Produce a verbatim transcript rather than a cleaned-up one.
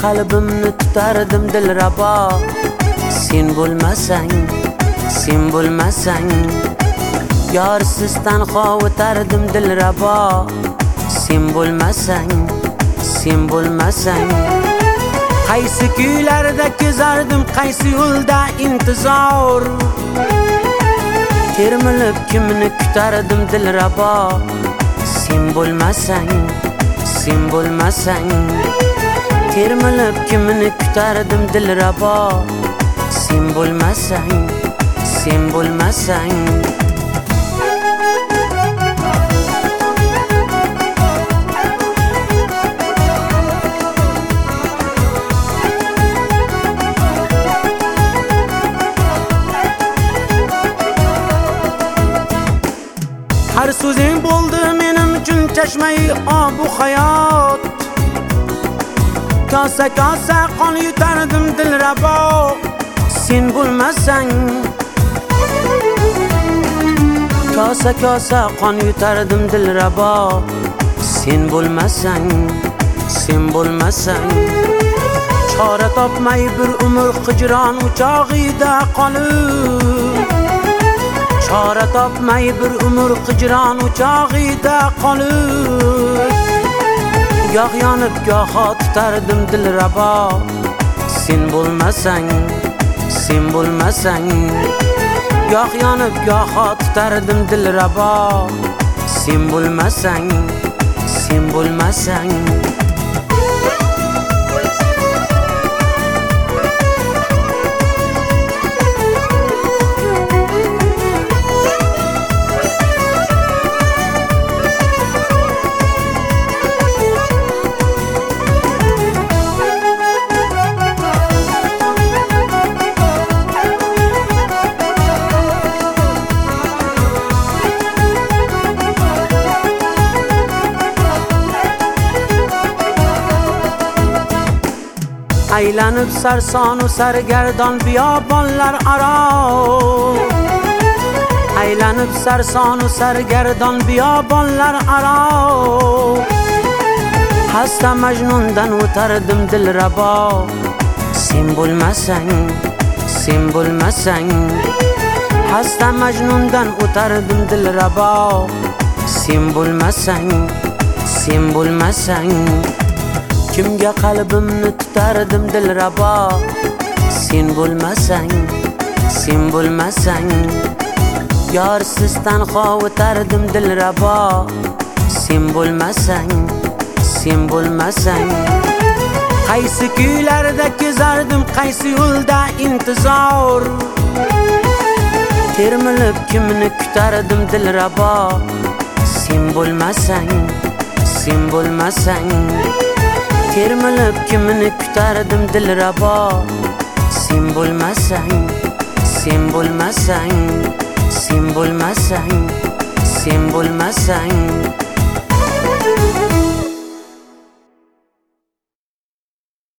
qalbimni tutardim dilrabo. Sen bo'lmasang, sen bo'lmasang, yorsiz tanho o'tardim dilrabo. Sen bo'lmasang, sen bo'lmasang, qaysi kuylarda kezardim, qaysi yo'lda intizor. Termilib kimni kutardim dilrabo. Sen bo'lmasang, sen bo'lmasang, termilib kimni kutardim dilrabo. Sen bo'lmasang, sen bo'lmasang. Har so'zing bo'ldi mening uchun chashmai obu hayot. Kosa kosa qon yutardim dilrabo. Sen bo'lmasang, kosa kosa qon yutardim dilrabo. Sen bo'lmasang, sen bo'lmasang, chora topmay bir umr hijron o'chog'ida qolib, chora topmay bir umr hijron o'chog'ida qolib, goh yonib goh tutardim dilrabo. Sen bo'lmasang, sen bo'lmasang, goh yonib goh tutardim dilrabo. Sen bo'lmasang, sen bo'lmasang. Aylanib sarsonu sargardon biyobonlar aro. Aylanib sarsonu sargardon biyobonlar aro. Hasta Majnundan o'tardim dilrabo. Sen bo'lmasang, sen bo'lmasang, hasta Majnundan o'tardim dilrabo. Sen bo'lmasang, sen bo'lmasang, kimga qalbimni tutardim dilrabo. Sen bo'lmasang, sen bo'lmasang, yorsiz tanho o'tardim dilrabo. Sen bo'lmasang, sen bo'lmasang, qaysi kuylarda kezardim, qaysi yo'lda intizor. Termilib kimni kutardim dilrabo. Sen bo'lmasang, sen bo'lmasang, termilib kimni kutardim dilrabo. Sen bo'lmasang, sen bo'lmasang, sen bo'lmasang, sen bo'lmasang.